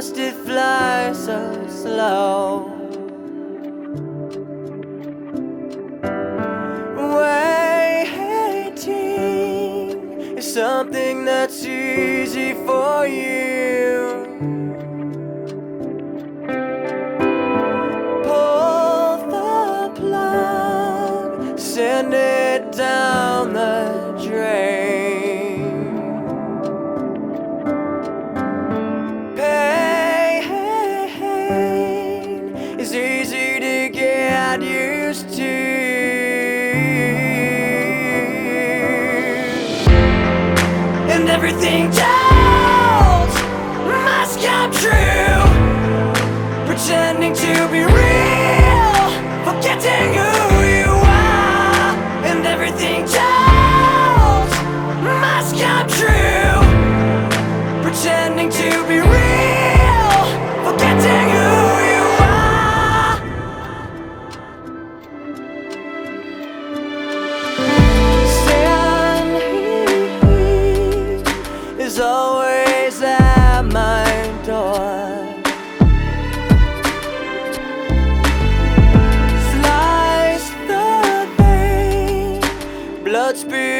must it fly so slow? Waiting is something that's easy for you. Pull the plug, send it down the drain. Pain is easy to get used to. And everything told must come true. Pretending to be real, forgetting who you are. And everything told must come true. Pretending to be real, forgetting who you are. Stand is always at my door. Slice the vein, blood speed